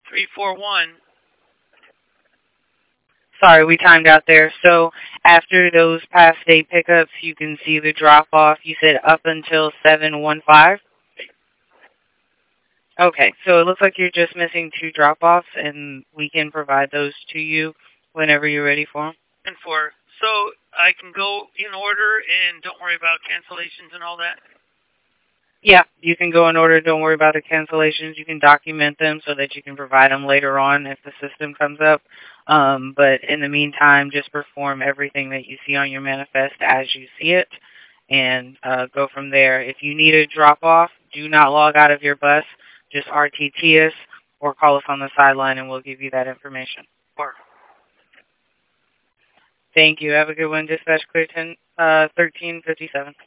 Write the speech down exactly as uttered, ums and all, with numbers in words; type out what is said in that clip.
three four one. Sorry, we timed out there. So after those past day pickups, you can see the drop-off. You said up until seven one five? Okay, so it looks like you're just missing two drop-offs, and we can provide those to you whenever you're ready for them. And four. So I can go in order and don't worry about cancellations and all that? Yeah, you can go in order. Don't worry about the cancellations. You can document them so that you can provide them later on if the system comes up. Um, but in the meantime, just perform everything that you see on your manifest as you see it and uh, go from there. If you need a drop-off, do not log out of your bus. Just R T T us or call us on the sideline and we'll give you that information. Or Thank you. Have a good one. Dispatch clear ten, uh, thirteen fifty-seven.